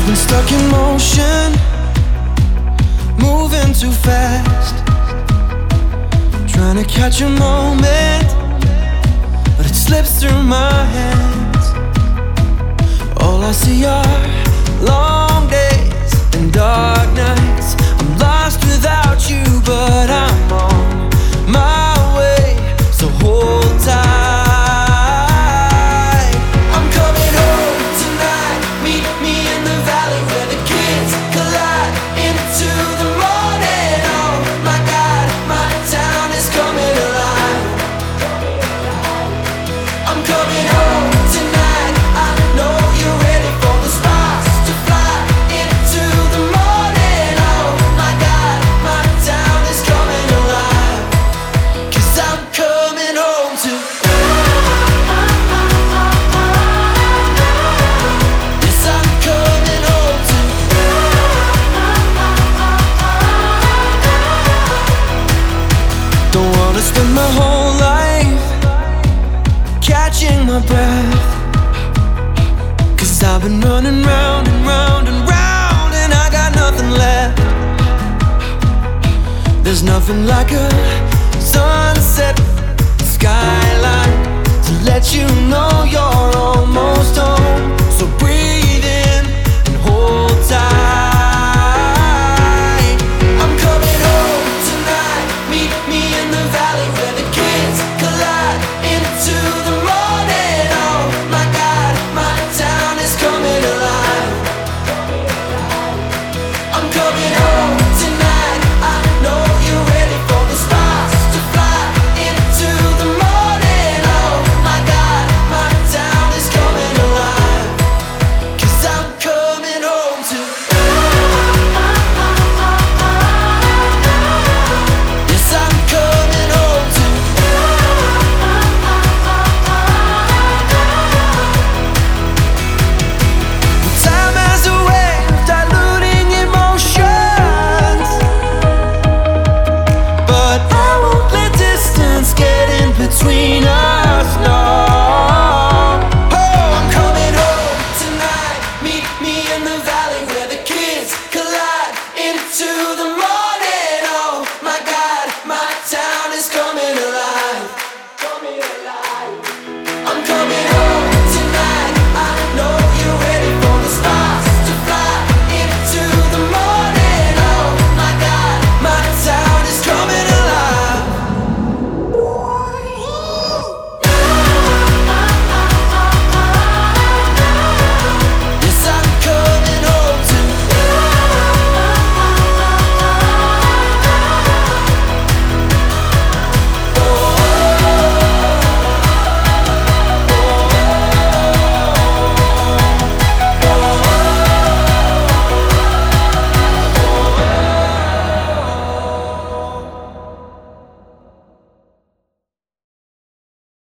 been stuck in motion, moving too fast, trying to catch a moment, but it slips through my hands. All I see are long days and dark nights. I'm lost without you, but I'm on my way, so hold tight. I'm coming home tonight. Meet me in the valley where the kids collide into the morning. Oh my God, my town is coming alive. I'm coming home tonight. I know you're ready for the stars to fly into the morning. Oh my God, my town is coming alive. 'Cause I'm coming home to. Yes, I'm coming home to. Don't wanna spend my whole life catching my breath, 'cause I've been running round and round and round, and I got nothing left. There's nothing like a sunset skyline to let you know you're almost home. So breathe in and hold tight. I'm coming home tonight. Meet me in the valley where the kids collide into the morning. Oh my God, my town is coming alive. I'm coming home tonight. I know you're ready for the stars to fly into the morning. Oh my God, my town is coming alive. 'Cause I'm coming home to. Yes, I'm coming home to. Time has a way of diluting emotions, but I won't let distance get in between us, no. Oh, I'm coming home tonight. Meet me in the valley where the kids collide into the